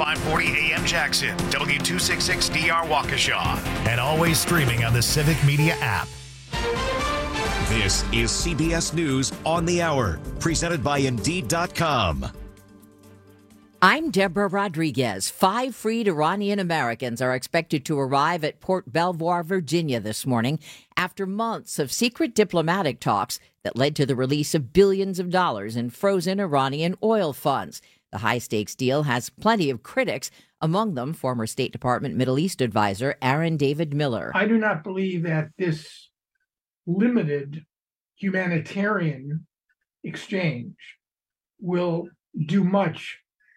540 AM Jackson, W266DR Waukesha, and always streaming on the Civic Media app. This is CBS News on the Hour, presented by Indeed.com. I'm Deborah Rodriguez. 5 freed Iranian Americans are expected to arrive at Port Belvoir, Virginia this morning after months of secret diplomatic talks that led to the release of billions of dollars in frozen Iranian oil funds. The high-stakes deal has plenty of critics, among them former State Department Middle East advisor Aaron David Miller. I do not believe that this limited humanitarian exchange will do much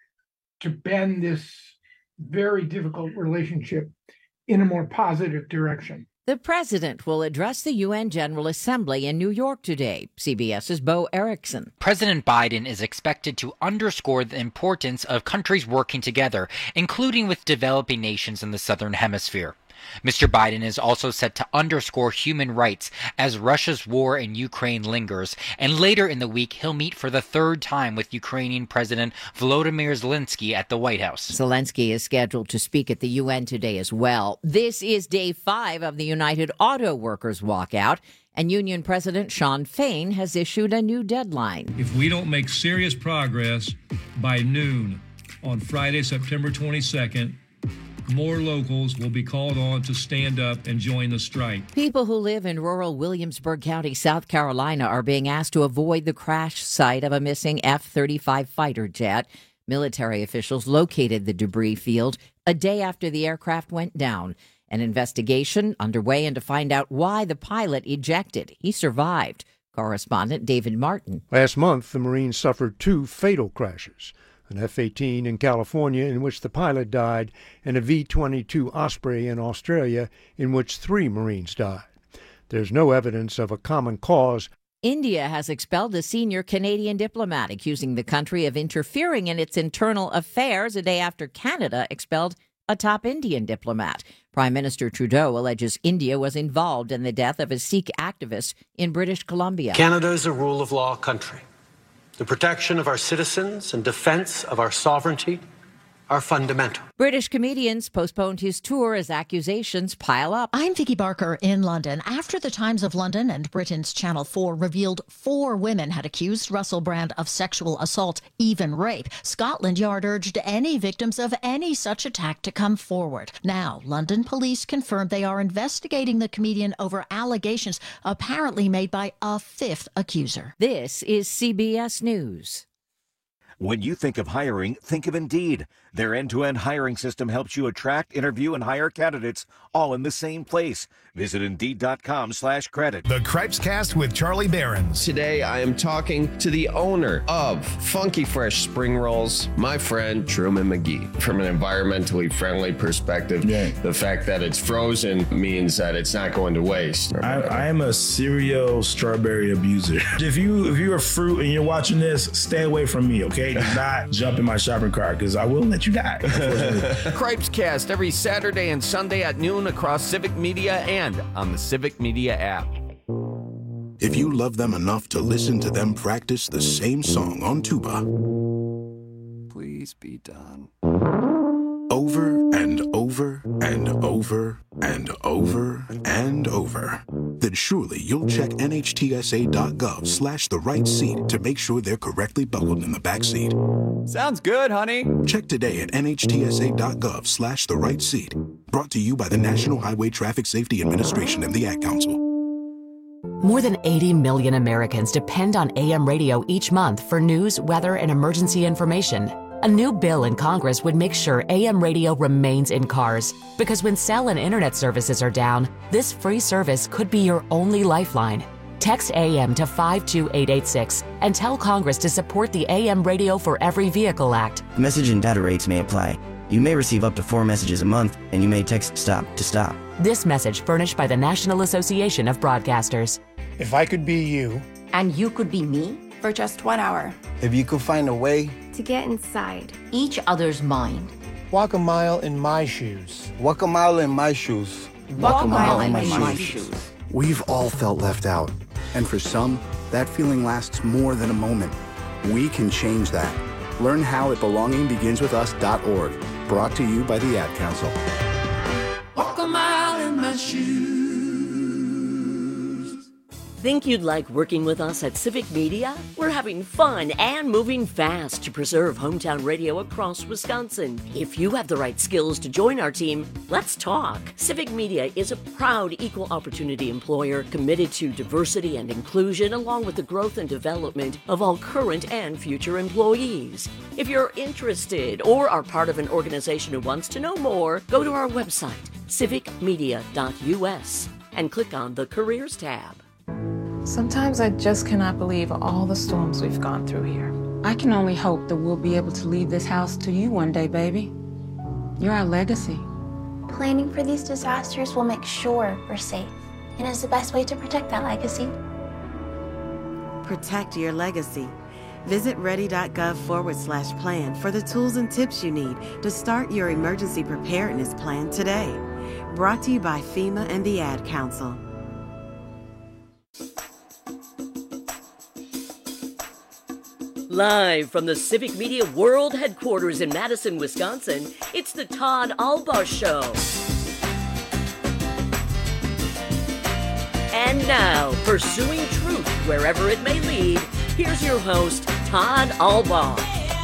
to bend this very difficult relationship in a more positive direction. The president will address the UN General Assembly in New York today. CBS's Bo Erickson. President Biden is expected to underscore the importance of countries working together, including with developing nations in the Southern Hemisphere. Mr. Biden is also set to underscore human rights as Russia's war in Ukraine lingers, and later in the week he'll meet for the third time with Ukrainian President Volodymyr Zelensky at the White House. Zelensky is scheduled to speak at the UN today as well. This is day 5 of the United Auto Workers walkout, and Union President Shawn Fain has issued a new deadline. If we don't make serious progress by noon on Friday, September 22nd, more locals will be called on to stand up and join the strike. People who live in rural Williamsburg County, South Carolina, are being asked to avoid the crash site of a missing F-35 fighter jet. Military officials located the debris field a day after the aircraft went down. An investigation underway and to find out why the pilot ejected. He survived. Correspondent David Martin. Last month, the Marines suffered 2 fatal crashes. An F-18 in California in which the pilot died, and a V-22 Osprey in Australia in which 3 Marines died. There's no evidence of a common cause. India has expelled a senior Canadian diplomat, accusing the country of interfering in its internal affairs a day after Canada expelled a top Indian diplomat. Prime Minister Trudeau alleges India was involved in the death of a Sikh activist in British Columbia. Canada is a rule of law country. The protection of our citizens and defense of our sovereignty are fundamental. British comedians postponed his tour as accusations pile up. I'm Vicky Barker in London. After the Times of London and Britain's Channel 4 revealed 4 women had accused Russell Brand of sexual assault, even rape, Scotland Yard urged any victims of any such attack to come forward. Now, London police confirmed they are investigating the comedian over allegations apparently made by a 5th accuser. This is CBS News. When you think of hiring, think of Indeed. Their end-to-end hiring system helps you attract, interview, and hire candidates all in the same place. Visit Indeed.com/credit. The Cripes Cast with Charlie Behrens. Today, I am talking to the owner of Funky Fresh Spring Rolls, my friend Truman McGee. From an environmentally friendly perspective, the fact that it's frozen means that it's not going to waste. I am a serial strawberry abuser. If you're a fruit and you're watching this, stay away from me, okay? Do not jump in my shopping cart because I will let you die. Cripes Cast every Saturday and Sunday at noon across Civic Media and on the Civic Media app. If you love them enough to listen to them practice the same song on tuba, please be done. Over and over and over and over and over, then surely you'll check NHTSA.gov/the right seat to make sure they're correctly buckled in the back seat. Sounds good, honey. Check today at NHTSA.gov/the right seat. Brought to you by the National Highway Traffic Safety Administration and the Ad Council. More than 80 million Americans depend on AM radio each month for news, weather, and emergency information. A new bill in Congress would make sure AM radio remains in cars, because when cell and internet services are down, this free service could be your only lifeline. Text AM to 52886 and tell Congress to support the AM Radio for Every Vehicle Act. Message and data rates may apply. You may receive up to 4 messages a month, and you may text STOP to stop. This message furnished by the National Association of Broadcasters. If I could be you, and you could be me, for just 1 hour. If you could find a way to get inside each other's mind. Walk a mile in my shoes. Walk a mile in my shoes. Walk a mile in my shoes. We've all felt left out. And for some, that feeling lasts more than a moment. We can change that. Learn how at belongingbeginswithus.org. Brought to you by the Ad Council. Walk a mile in my shoes. Think you'd like working with us at Civic Media? We're having fun and moving fast to preserve hometown radio across Wisconsin. If you have the right skills to join our team, let's talk. Civic Media is a proud equal opportunity employer committed to diversity and inclusion, along with the growth and development of all current and future employees. If you're interested or are part of an organization who wants to know more, go to our website, civicmedia.us, and click on the Careers tab. Sometimes I just cannot believe all the storms we've gone through here. I can only hope that we'll be able to leave this house to you one day, baby. You're our legacy. Planning for these disasters will make sure we're safe, and is the best way to protect that legacy. Protect your legacy. Visit ready.gov/plan for the tools and tips you need to start your emergency preparedness plan today. Brought to you by FEMA and the Ad Council. Live from the Civic Media World Headquarters in Madison, Wisconsin, it's the Todd Albaugh Show. And now, pursuing truth wherever it may lead, here's your host, Todd Albaugh.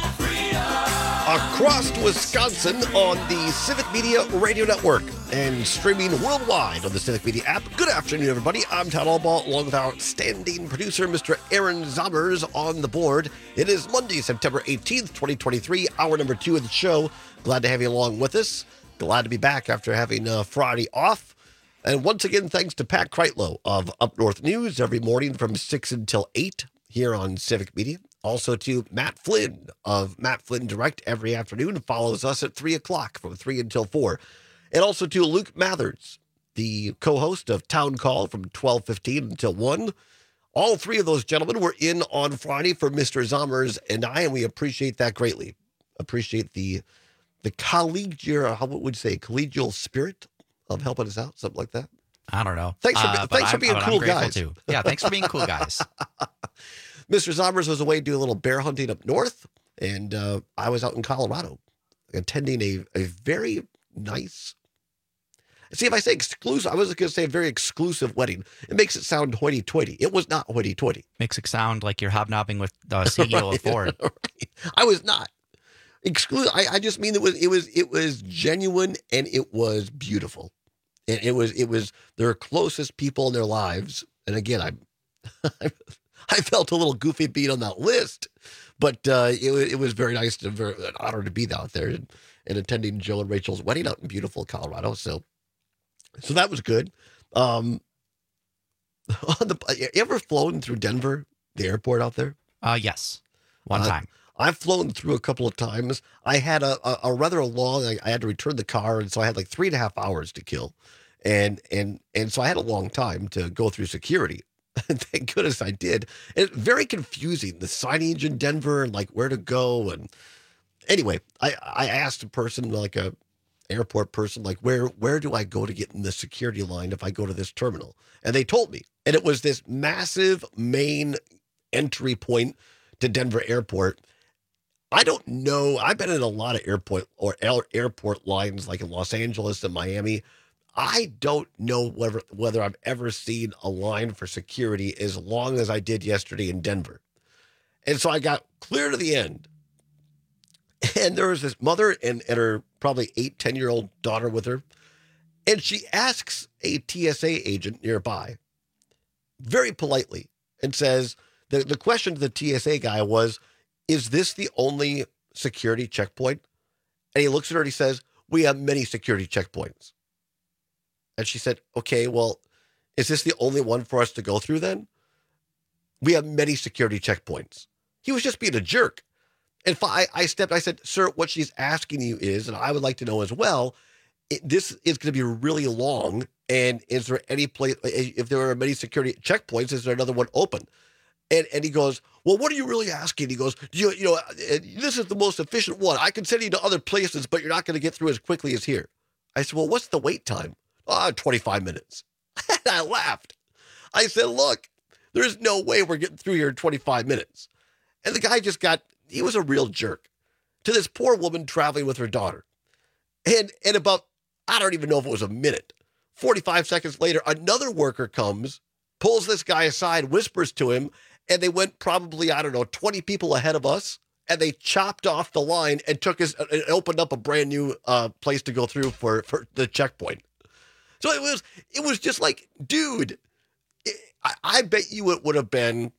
Across Wisconsin on the Civic Media Radio Network and streaming worldwide on the Civic Media app. Good afternoon, everybody. I'm Todd Albaugh, along with our outstanding producer, Mr. Aaron Zommers, on the board. It is Monday, September 18th, 2023, hour number 2 of the show. Glad to have you along with us. Glad to be back after having Friday off. And once again, thanks to Pat Kreitlow of Up North News every morning from 6 until 8 here on Civic Media. Also to Matt Flynn of Matt Flynn Direct every afternoon. Follows us at 3 o'clock from 3 until 4. And also to Luke Mathers, the co-host of Town Call from 12:15 until 1. All three of those gentlemen were in on Friday for Mr. Zommers and I, and we appreciate that greatly. Appreciate the collegial, how would you say, collegial spirit of helping us out, something like that. I don't know. Thanks for being cool guys. Too. Yeah, thanks for being cool guys. Mr. Zommers was away doing a little bear hunting up north, and I was out in Colorado attending a very nice, see, if I say exclusive, I was going to say a very exclusive wedding. It makes it sound hoity-toity. It was not hoity-toity. Makes it sound like you're hobnobbing with the CEO right, of Ford. Right. I was not. I just mean it was genuine and it was beautiful. And it was their closest people in their lives. And again, I felt a little goofy being on that list, but it was very nice and an honor to be out there and attending Joe and Rachel's wedding out in beautiful Colorado. So that was good. You ever flown through Denver, the airport out there? Yes, one time. I've flown through a couple of times. I had a rather long, I had to return the car, and so I had like 3.5 hours to kill. And so I had a long time to go through security. Thank goodness I did. And it's very confusing, the signage in Denver and like where to go. And anyway, I asked a person, like a airport person, like where do I go to get in the security line if I go to this terminal? And they told me, and it was this massive main entry point to Denver Airport. I don't know. I've been in a lot of airport lines like in Los Angeles and Miami. I don't know whether I've ever seen a line for security as long as I did yesterday in Denver. And so I got clear to the end. And there was this mother and her probably 8-10-year-old daughter with her. And she asks a TSA agent nearby very politely and says, the question to the TSA guy was, is this the only security checkpoint? And he looks at her and he says, we have many security checkpoints. And she said, okay, well, is this the only one for us to go through then? We have many security checkpoints. He was just being a jerk. And I said, sir, what she's asking you is, and I would like to know as well, this is going to be really long. And is there any place, if there are many security checkpoints, is there another one open? And he goes, well, what are you really asking? He goes, you know, this is the most efficient one. I can send you to other places, but you're not going to get through as quickly as here. I said, well, what's the wait time? 25 minutes. And I laughed. I said, look, there's no way we're getting through here in 25 minutes. And the guy he was a real jerk to this poor woman traveling with her daughter. And about, I don't even know if it was a minute, 45 seconds later, another worker comes, pulls this guy aside, whispers to him, and they went probably, 20 people ahead of us, and they chopped off the line and took us and opened up a brand new place to go through for the checkpoint. So it was just like, dude, I bet you it would have been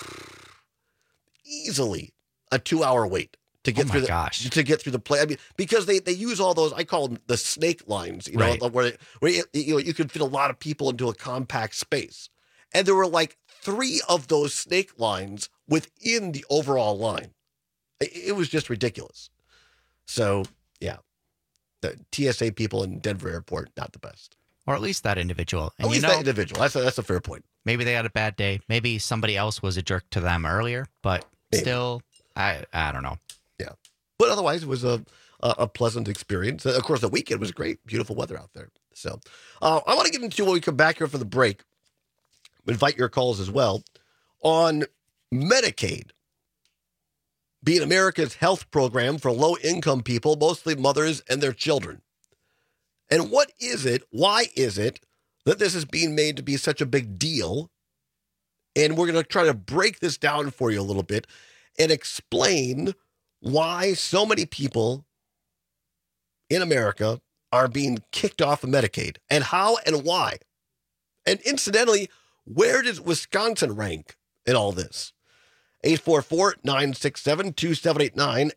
easily a 2-hour wait to get through the play. I mean, because they use all those, I call them the snake lines, right, where you can fit a lot of people into a compact space. And there were like 3 of those snake lines within the overall line. It was just ridiculous. So, yeah, the TSA people in Denver airport, not the best. Or at least that individual. And that individual. That's a fair point. Maybe they had a bad day. Maybe somebody else was a jerk to them earlier, but still, I don't know. Yeah. But otherwise, it was a pleasant experience. Of course, the weekend was great. Beautiful weather out there. So I want to get into, when we come back here for the break, invite your calls as well, on Medicaid being America's health program for low-income people, mostly mothers and their children. And what is it, why is it that this is being made to be such a big deal? And we're going to try to break this down for you a little bit and explain why so many people in America are being kicked off of Medicaid, and how and why. And incidentally, where does Wisconsin rank in all this? 844-967-2789,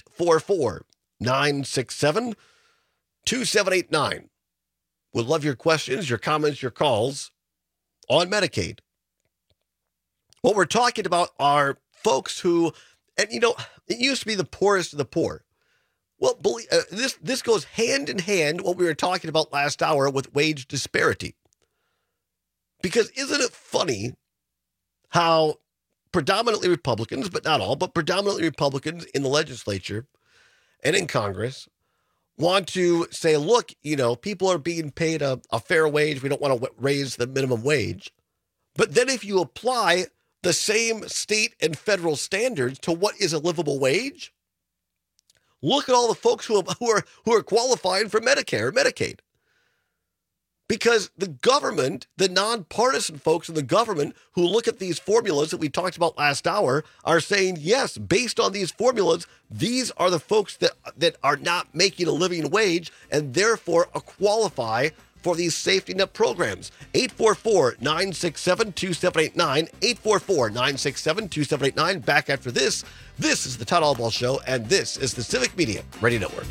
844-967-2789. Would love your questions, your comments, your calls on Medicaid. What we're talking about are folks who, and it used to be the poorest of the poor. Well, this goes hand in hand what we were talking about last hour with wage disparity. Because isn't it funny how predominantly Republicans, but not all, but predominantly Republicans in the legislature and in Congress want to say, look, people are being paid a fair wage. We don't want to raise the minimum wage. But then if you apply the same state and federal standards to what is a livable wage, look at all the folks who are qualifying for Medicare or Medicaid. Because the government, the nonpartisan folks in the government who look at these formulas that we talked about last hour are saying, yes, based on these formulas, these are the folks that are not making a living wage and therefore qualify for these safety net programs. 844-967-2789, 844-967-2789. Back after this. This is the Todd Albaugh Show, and this is the Civic Media Radio Network.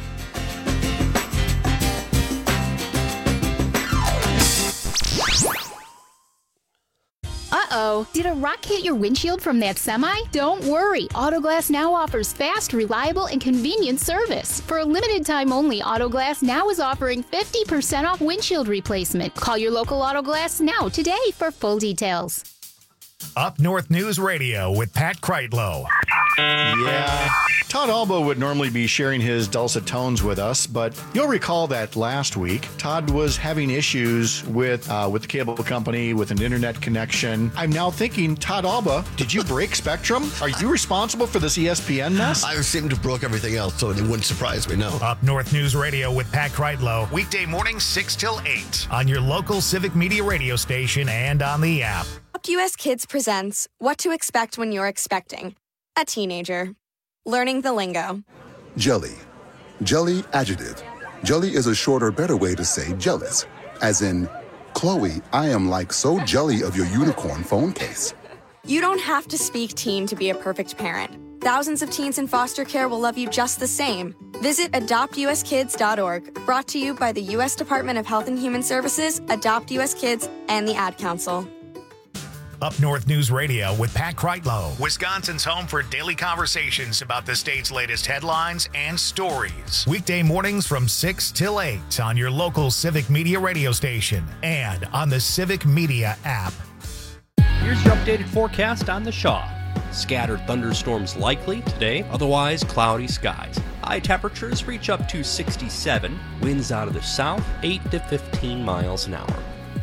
Uh-oh, did a rock hit your windshield from that semi? Don't worry, Autoglass Now offers fast, reliable, and convenient service. For a limited time only, Autoglass Now is offering 50% off windshield replacement. Call your local Autoglass Now today for full details. Up North News Radio with Pat Kreitlow. Yeah. Todd Albaugh would normally be sharing his dulcet tones with us, but you'll recall that last week, Todd was having issues with the cable company, with an internet connection. I'm now thinking, Todd Albaugh, did you break Spectrum? Are you responsible for this ESPN mess? I seem to have broke everything else, so it wouldn't surprise me, no. Up North News Radio with Pat Kreitlow, weekday mornings 6 till 8 on your local Civic Media radio station and on the app. Adopt US Kids presents What to Expect When You're Expecting a Teenager. Learning the lingo. Jelly. Jelly adjective. Jelly is a shorter, better way to say jealous. As in, Chloe, I am like so jelly of your unicorn phone case. You don't have to speak teen to be a perfect parent. Thousands of teens in foster care will love you just the same. Visit adoptuskids.org. Brought to you by the U.S. Department of Health and Human Services, Adopt US Kids, and the Ad Council. Up North News Radio with Pat Kreitlow, Wisconsin's home for daily conversations about the state's latest headlines and stories. Weekday mornings from 6 till 8 on your local Civic Media radio station and on the Civic Media app. Here's your updated forecast on the Shaw. Scattered thunderstorms likely today, otherwise cloudy skies. High temperatures reach up to 67, winds out of the south 8 to 15 miles an hour.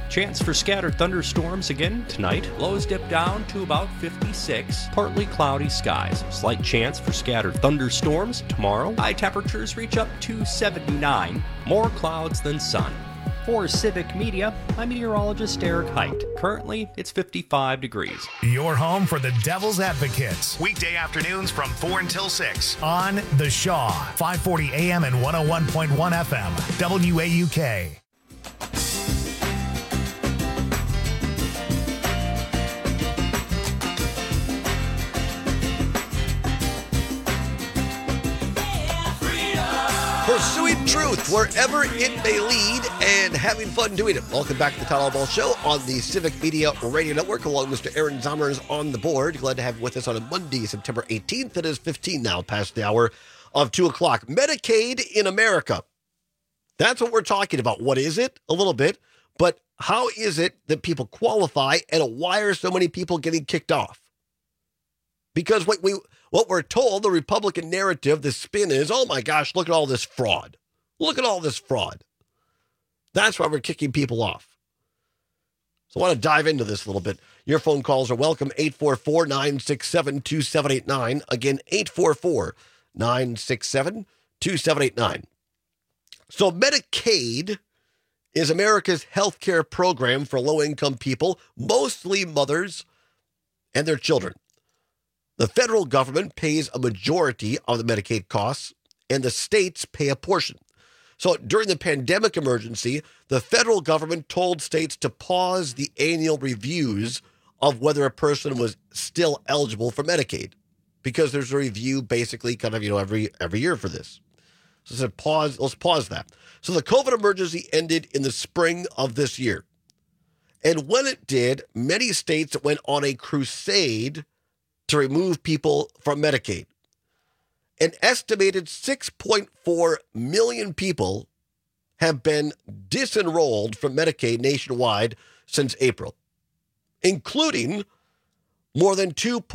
Chance for scattered thunderstorms again tonight. Lows dip down to about 56. Partly cloudy skies. Slight chance for scattered thunderstorms tomorrow. High temperatures reach up to 79. More clouds than sun. For Civic Media, I'm meteorologist Eric Height. Currently, it's 55 degrees. Your home for the Devil's Advocates. Weekday afternoons from 4 until 6 on The Shaw, 540 AM and 101.1 FM, WAUK. Pursuing truth wherever it may lead and having fun doing it. Welcome back to the Todd Ball Show on the Civic Media Radio Network. Along with Mr. Aaron Zommers on the board. Glad to have you with us on a Monday, September 18th. It is 15 now past the hour of 2 o'clock. Medicaid in America. That's what we're talking about. What is it? A little bit. But how is it that people qualify and why are so many people getting kicked off? Because what we're told, the Republican narrative, the spin is, oh my gosh, look at all this fraud. Look at all this fraud. That's why we're kicking people off. So I want to dive into this a little bit. Your phone calls are welcome, 844-967-2789. Again, 844-967-2789. So Medicaid is America's health care program for low-income people, mostly mothers and their children. The federal government pays a majority of the Medicaid costs, and the states pay a portion. So during the pandemic emergency, the federal government told states to pause the annual reviews of whether a person was still eligible for Medicaid, because there's a review basically kind of, every year for this. So it said, let's pause that. So the COVID emergency ended in the spring of this year. And when it did, many states went on a crusade to remove people from Medicaid. An estimated 6.4 million people have been disenrolled from Medicaid nationwide since April, including more than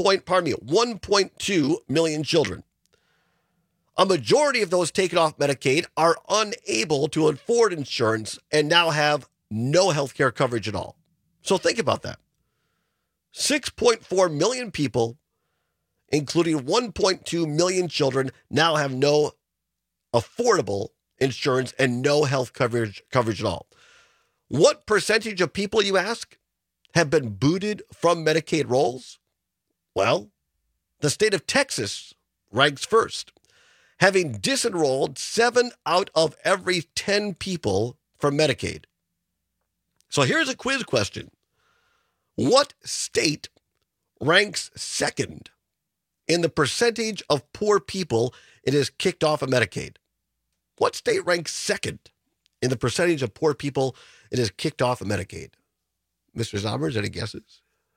1.2 million children. A majority of those taken off Medicaid are unable to afford insurance and now have no health care coverage at all. So think about that. 6.4 million people, including 1.2 million children, now have no affordable insurance and no health coverage at all. What percentage of people, you ask, have been booted from Medicaid rolls? Well, the state of Texas ranks first, having disenrolled 7 out of every 10 people from Medicaid. So here's a quiz question. What state ranks second in the percentage of poor people it is kicked off of Medicaid? What state ranks second in the percentage of poor people it is kicked off of Medicaid? Mr. Zommers, any guesses?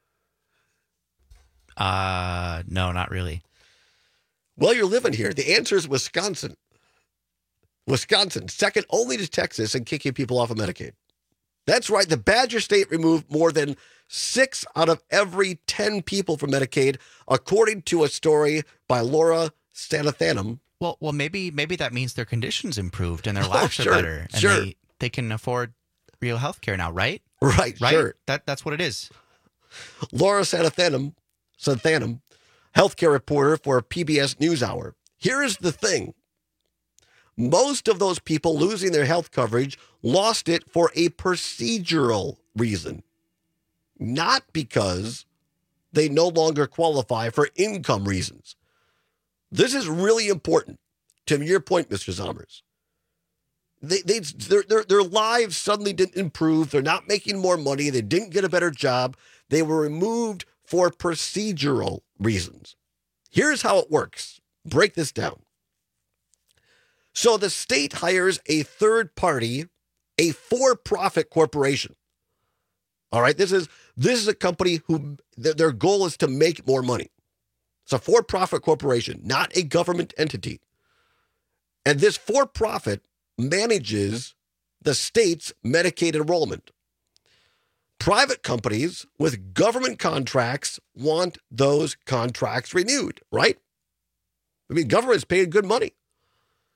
No, not really. Well, you're living here. The answer is Wisconsin. Wisconsin, second only to Texas in kicking people off of Medicaid. That's right. The Badger State removed more than 6 out of every 10 people from Medicaid, according to a story by Laura Sanathanam. Well, maybe that means their conditions improved and their lives are better, and they can afford real health care now, right? Right. Sure. That's what it is. Laura Sanathanam, healthcare reporter for PBS NewsHour. Here's the thing. Most of those people losing their health coverage lost it for a procedural reason, not because they no longer qualify for income reasons. This is really important. To your point, Mr. Zommers. Their lives suddenly didn't improve. They're not making more money. They didn't get a better job. They were removed for procedural reasons. Here's how it works. Break this down. So the state hires a third party, a for-profit corporation. All right, this is a company who their goal is to make more money. It's a for-profit corporation, not a government entity. And this for-profit manages the state's Medicaid enrollment. Private companies with government contracts want those contracts renewed, right? I mean, government's paying good money.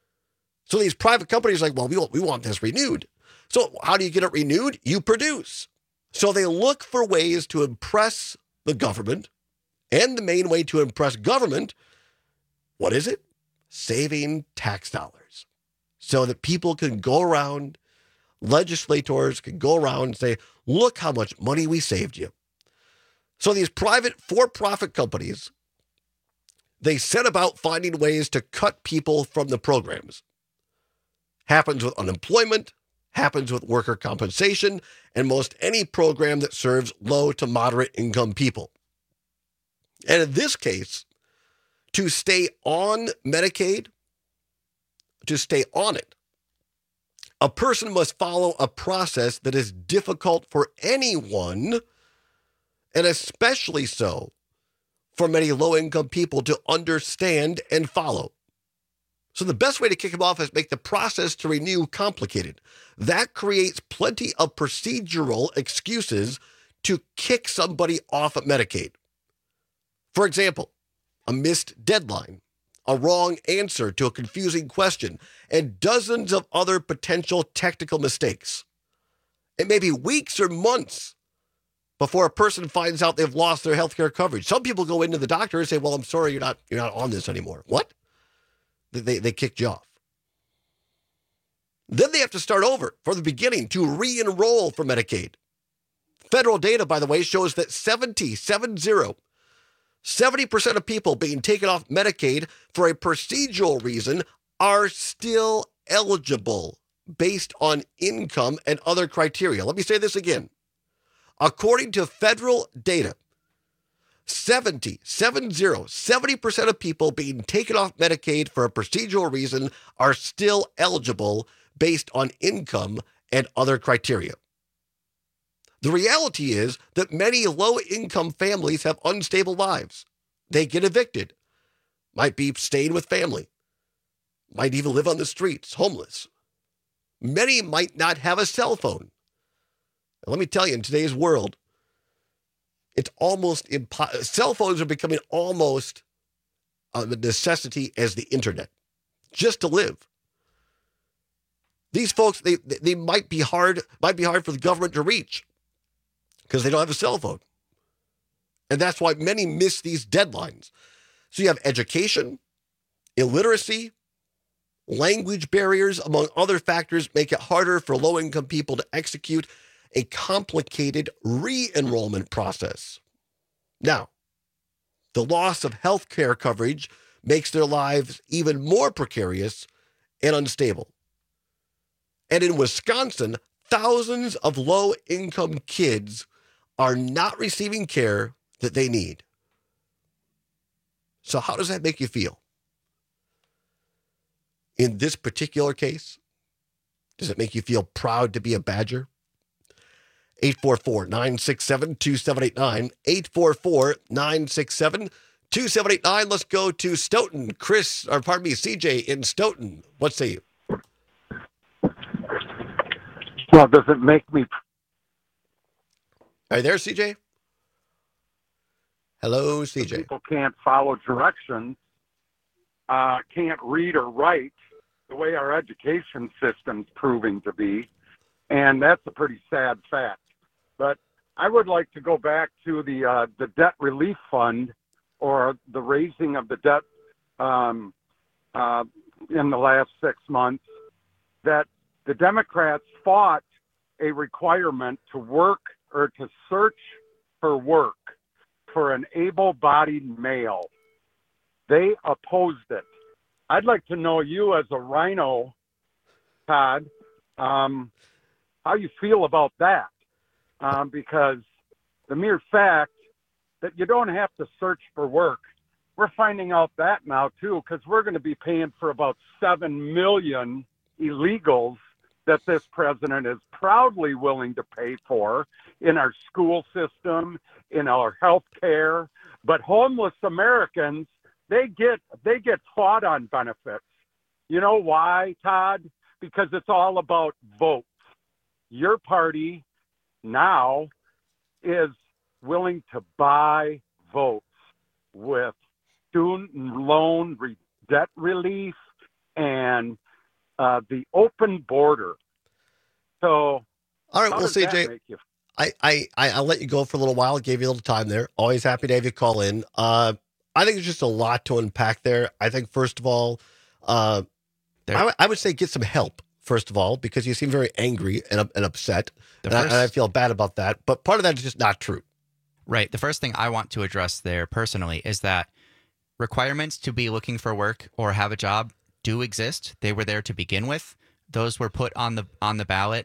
So these private companies are like, well, we want this renewed. So how do you get it renewed? You produce. So they look for ways to impress the government, and the main way to impress government, what is it? Saving tax dollars. So that people can go around, legislators can go around and say, look how much money we saved you. So these private for-profit companies, they set about finding ways to cut people from the programs. Happens with unemployment, happens with worker compensation, and most any program that serves low to moderate income people. And in this case, to stay on Medicaid, to stay on it, a person must follow a process that is difficult for anyone, and especially so for many low-income people to understand and follow. So the best way to kick them off is make the process to renew complicated. That creates plenty of procedural excuses to kick somebody off of Medicaid. For example, a missed deadline, a wrong answer to a confusing question, and dozens of other potential technical mistakes. It may be weeks or months before a person finds out they've lost their health care coverage. Some people go into the doctor and say, well, I'm sorry, you're not on this anymore. What? They kicked you off. Then they have to start over from the beginning to re-enroll for Medicaid. Federal data, by the way, shows that 70% of people being taken off Medicaid for a procedural reason are still eligible based on income and other criteria. Let me say this again. According to federal data, 70% of people being taken off Medicaid for a procedural reason are still eligible based on income and other criteria. The reality is that many low-income families have unstable lives. They get evicted, might be staying with family, might even live on the streets, homeless. Many might not have a cell phone. And let me tell you, in today's world, it's almost impossible. Cell phones are becoming almost a necessity as the internet, just to live. These folks, they might be hard for the government to reach because they don't have a cell phone. And that's why many miss these deadlines. So you have education, illiteracy, language barriers, among other factors, make it harder for low-income people to execute a complicated re-enrollment process. Now, the loss of health care coverage makes their lives even more precarious and unstable. And in Wisconsin, thousands of low-income kids are not receiving care that they need. So how does that make you feel? In this particular case, does it make you feel proud to be a Badger? 844-967-2789, 844-967-2789. Let's go to Stoughton. CJ in Stoughton. What say you? Well, does it make me... Are you there, CJ? Hello, CJ. People can't follow directions, can't read or write the way our education system's proving to be, and that's a pretty sad fact. But I would like to go back to the debt relief fund, or the raising of the debt in the last 6 months, that the Democrats fought a requirement to work or to search for work for an able-bodied male. They opposed it. I'd like to know, you as a rhino, Todd, how you feel about that. Because the mere fact that you don't have to search for work, we're finding out that now too, because we're going to be paying for about 7 million illegals that this president is proudly willing to pay for in our school system, in our health care. But homeless Americans, they get fought on benefits. You know why, Todd? Because it's all about votes. Your party now is willing to buy votes with student loan debt relief and the open border. So, all right, well, CJ, I'll let you go for a little while. Gave you a little time there. Always happy to have you call in. I think there's just a lot to unpack there. I think, first of all, I would say get some help, first of all, because you seem very angry and upset. And I feel bad about that. But part of that is just not true. Right. The first thing I want to address there personally is that requirements to be looking for work or have a job do exist. They were there to begin with. Those were put on the ballot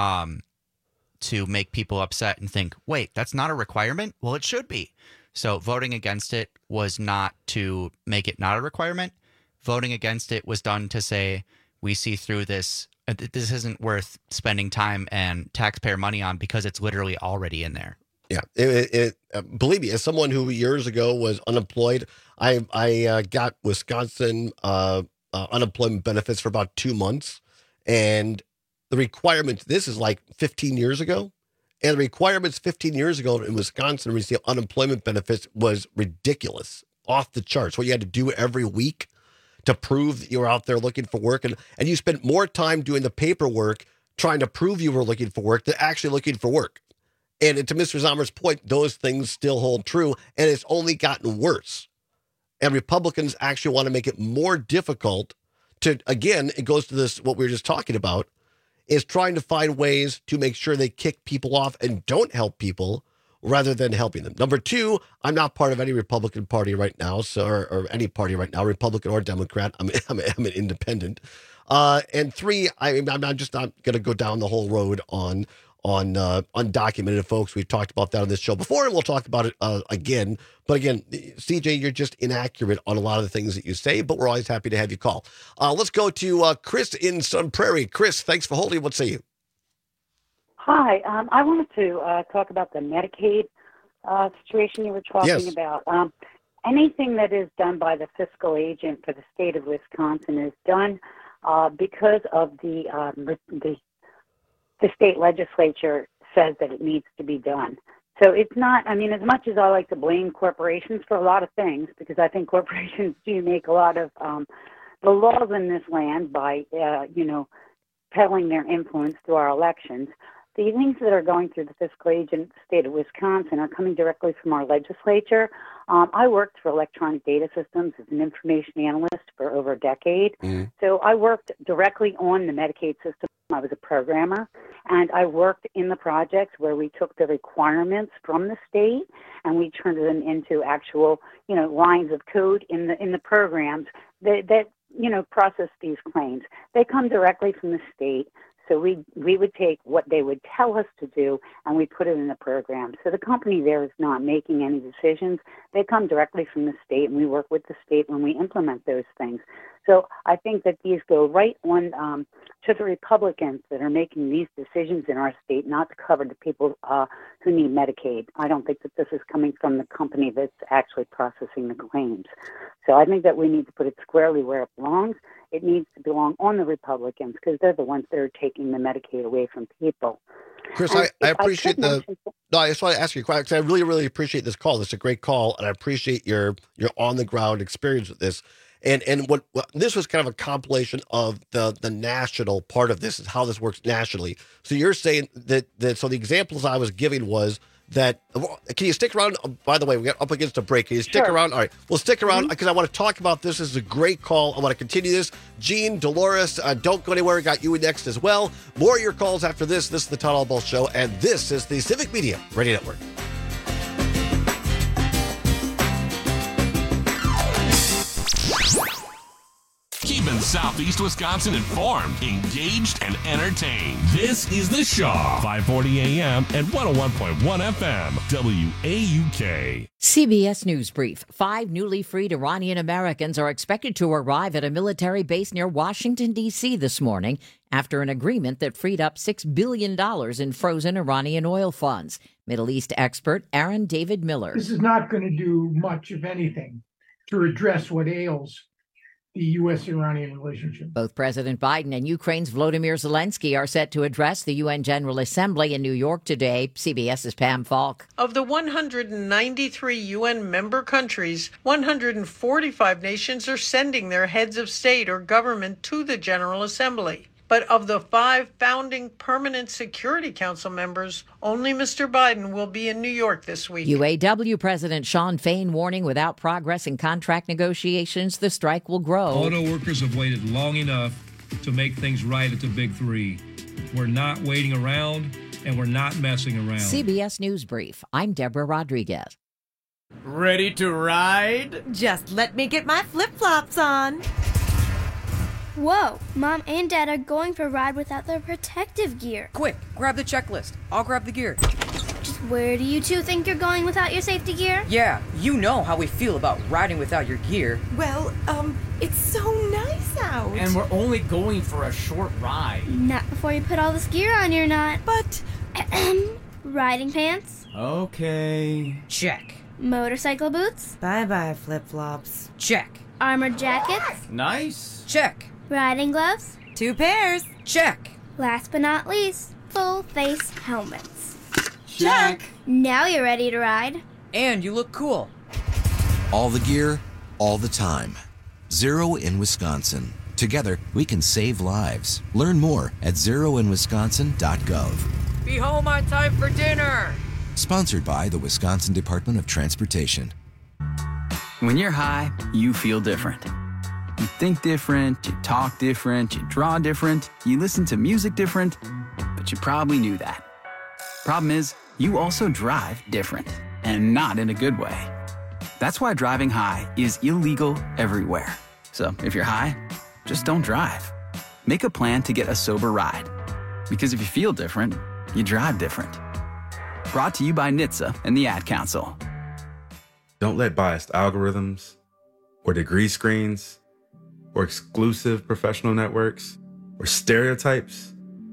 to make people upset and think, wait, that's not a requirement? Well, it should be. So voting against it was not to make it not a requirement. Voting against it was done to say, we see through this. This isn't worth spending time and taxpayer money on because it's literally already in there. Yeah. Believe me, as someone who years ago was unemployed, I got Wisconsin unemployment benefits for about 2 months. And the requirements, this is like 15 years ago. And the requirements 15 years ago in Wisconsin to receive unemployment benefits was ridiculous, off the charts. What you had to do every week to prove that you were out there looking for work. And you spent more time doing the paperwork trying to prove you were looking for work than actually looking for work. And to Mr. Zomer's point, those things still hold true. And it's only gotten worse. And Republicans actually want to make it more difficult to, again, it goes to this, what we were just talking about, is trying to find ways to make sure they kick people off and don't help people rather than helping them. Number two, I'm not part of any Republican party right now, or any party right now, Republican or Democrat. I'm an independent. And three, I'm just not going to go down the whole road on undocumented folks. We've talked about that on this show before, and we'll talk about it again. But again, CJ, you're just inaccurate on a lot of the things that you say, but we're always happy to have you call. Let's go to Chris in Sun Prairie. Chris, thanks for holding. What say you? Hi. I wanted to talk about the Medicaid situation you were talking about. Anything that is done by the fiscal agent for the state of Wisconsin is done because of the state legislature says that it needs to be done. So it's not, as much as I like to blame corporations for a lot of things, because I think corporations do make a lot of the laws in this land by, peddling their influence through our elections. The things that are going through the fiscal agent state of Wisconsin are coming directly from our legislature. I worked for Electronic Data Systems as an information analyst for over a decade. Mm-hmm. So I worked directly on the Medicaid system. I was a programmer, and I worked in the projects where we took the requirements from the state and we turned them into actual, lines of code in the programs that process these claims. They come directly from the state. So we would take what they would tell us to do and we put it in the program. So the company there is not making any decisions. They come directly from the state, and we work with the state when we implement those things. So I think that these go right on to the Republicans that are making these decisions in our state not to cover the people who need Medicaid. I don't think that this is coming from the company that's actually processing the claims. So I think that we need to put it squarely where it belongs. It needs to belong on the Republicans because they're the ones that are taking the Medicaid away from people. Chris, I appreciate I just want to ask you a question because I really, really appreciate this call. This is a great call, and I appreciate your on-the-ground experience with this. And what this was kind of a compilation of the national part of this is how this works nationally. So you're saying that so the examples I was giving was that, can you stick around? By the way, we got up against a break. Can you stick around? All right, we'll stick around because I want to talk about this. This is a great call. I want to continue this. Gene, Dolores, don't go anywhere. Got you next as well. More of your calls after this. This is the Todd Albaugh Show, and this is the Civic Media Radio Network. Keeping Southeast Wisconsin informed, engaged, and entertained. This is The Shaw, 540 AM and 101.1 FM, WAUK. CBS News Brief. 5 newly freed Iranian Americans are expected to arrive at a military base near Washington, D.C. this morning after an agreement that freed up $6 billion in frozen Iranian oil funds. Middle East expert Aaron David Miller. This is not going to do much, if anything, to address what ails the U.S.-Iranian relationship. Both President Biden and Ukraine's Volodymyr Zelensky are set to address the UN General Assembly in New York today. CBS's Pam Falk. Of the 193 UN member countries, 145 nations are sending their heads of state or government to the General Assembly. But of the 5 founding Permanent Security Council members, only Mr. Biden will be in New York this week. UAW President Sean Fain warning without progress in contract negotiations, the strike will grow. Auto workers have waited long enough to make things right at the Big Three. We're not waiting around, and we're not messing around. CBS News Brief. I'm Deborah Rodriguez. Ready to ride? Just let me get my flip-flops on. Whoa, Mom and Dad are going for a ride without their protective gear. Quick, grab the checklist. I'll grab the gear. Just where do you two think you're going without your safety gear? Yeah, you know how we feel about riding without your gear. Well, it's so nice out. And we're only going for a short ride. Not before you put all this gear on your knot. But, riding pants? Okay. Check. Motorcycle boots? Bye-bye, flip-flops. Check. Armored jackets? Nice. Check. Riding gloves? 2 pairs. Check. Last but not least, full face helmets. Check. Now you're ready to ride. And you look cool. All the gear, all the time. Zero in Wisconsin. Together, we can save lives. Learn more at zeroinwisconsin.gov. Be home on time for dinner. Sponsored by the Wisconsin Department of Transportation. When you're high, you feel different. You think different, you talk different, you draw different, you listen to music different, but you probably knew that. Problem is, you also drive different, and not in a good way. That's why driving high is illegal everywhere. So if you're high, just don't drive. Make a plan to get a sober ride. Because if you feel different, you drive different. Brought to you by NHTSA and the Ad Council. Don't let biased algorithms or degree screens or exclusive professional networks or stereotypes.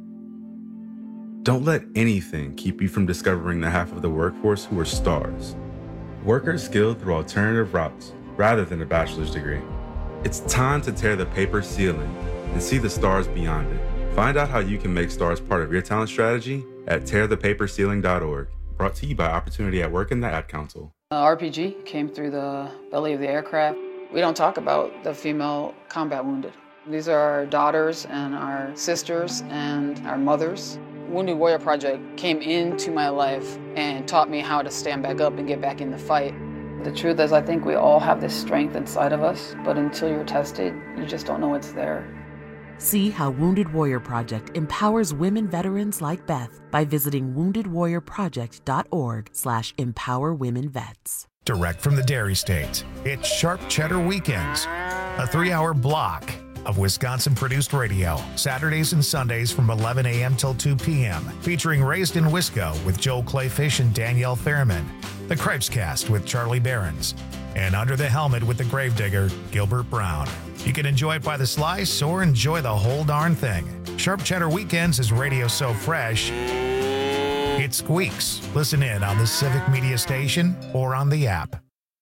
Don't let anything keep you from discovering the half of the workforce who are stars. Workers skilled through alternative routes rather than a bachelor's degree. It's time to tear the paper ceiling and see the stars beyond it. Find out how you can make stars part of your talent strategy at tearthepaperceiling.org. Brought to you by Opportunity at Work and the Ad Council. RPG came through the belly of the aircraft. We don't talk about the female combat wounded. These are our daughters and our sisters and our mothers. Wounded Warrior Project came into my life and taught me how to stand back up and get back in the fight. The truth is, I think we all have this strength inside of us, but until you're tested, you just don't know it's there. See how Wounded Warrior Project empowers women veterans like Beth by visiting woundedwarriorproject.org/empowerwomenvets. Direct from the Dairy State, it's Sharp Cheddar Weekends, a 3-hour block of Wisconsin-produced radio, Saturdays and Sundays from 11 a.m. till 2 p.m., featuring Raised in Wisco with Joel Clayfish and Danielle Fairman, The Cripescast with Charlie Behrens, and Under the Helmet with the Gravedigger, Gilbert Brown. You can enjoy it by the slice or enjoy the whole darn thing. Sharp Cheddar Weekends is radio so fresh, it squeaks. Listen in on the Civic Media Station or on the app.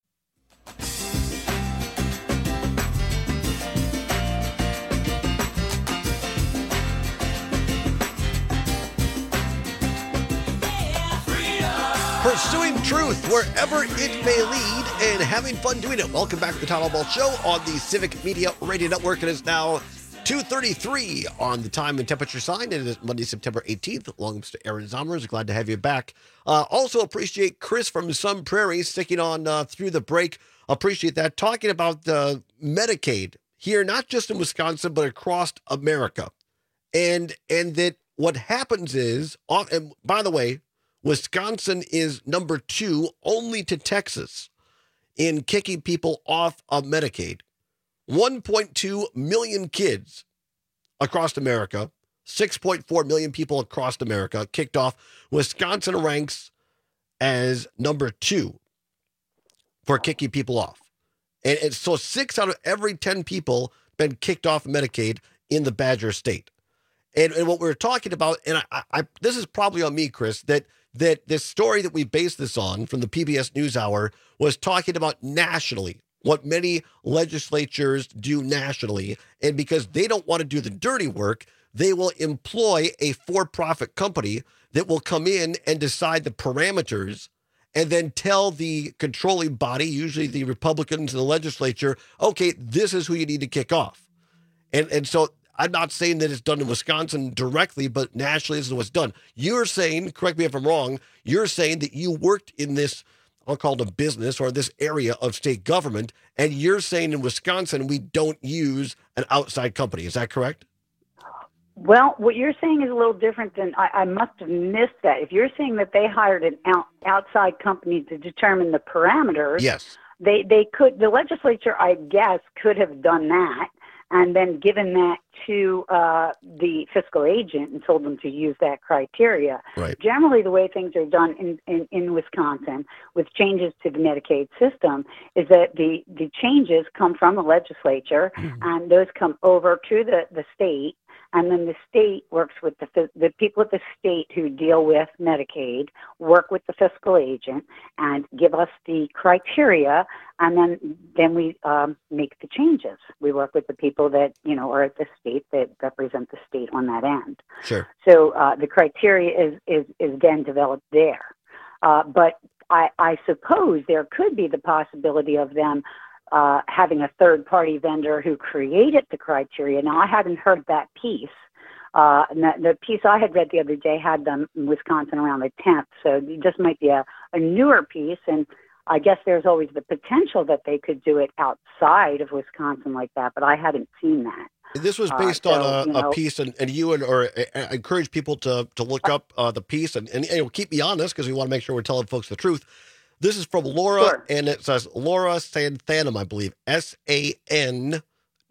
Pursuing truth wherever it may lead and having fun doing it. Welcome back to the Todd Albaugh Show on the Civic Media Radio Network. It is now 2:33 on the time and temperature sign. It is Monday, September 18th. Along with Mr. Aaron Zomers. Glad to have you back. Also appreciate Chris from Sun Prairie sticking on through the break. Appreciate that. Talking about Medicaid here, not just in Wisconsin, but across America. And that what happens is, and by the way, Wisconsin is number 2 only to Texas in kicking people off of Medicaid. 1.2 million kids across America, 6.4 million people across America kicked off. Wisconsin ranks as number 2 for kicking people off. And so 6 out of every 10 people been kicked off Medicaid in the Badger State. And what we're talking about, and I this is probably on me, Chris, that this story that we based this on from the PBS NewsHour was talking about nationally, what many legislatures do nationally. And because they don't want to do the dirty work, they will employ a for-profit company that will come in and decide the parameters and then tell the controlling body, usually the Republicans in the legislature, okay, this is who you need to kick off. And so I'm not saying that it's done in Wisconsin directly, but nationally this is what's done. You're saying, correct me if I'm wrong, you're saying that you worked in this, I'll call it a business or this area of state government, and you're saying in Wisconsin we don't use an outside company. Is that correct? Well, what you're saying is a little different than I must have missed that. If you're saying that they hired an outside company to determine the parameters, yes, they could. The legislature, I guess, could have done that and then given that to the fiscal agent and told them to use that criteria. Right. Generally, the way things are done in Wisconsin with changes to the Medicaid system is that the changes come from the legislature, and those come over to the state. And then the state works with the people at the state who deal with Medicaid, work with the fiscal agent and give us the criteria, and then we make the changes. We work with the people that, are at the state that represent the state on that end. Sure. So the criteria is then developed there. But I suppose there could be the possibility of them having a third-party vendor who created the criteria. Now, I hadn't heard that piece. The piece I had read the other day had them in Wisconsin around the 10th, so this might be a newer piece, and I guess there's always the potential that they could do it outside of Wisconsin like that, but I hadn't seen that. This was based on a piece, and I encourage people to look up the piece and keep me honest because we want to make sure we're telling folks the truth. This is from Laura, Sure. and it says Laura Santhanam, I believe, Santhanam.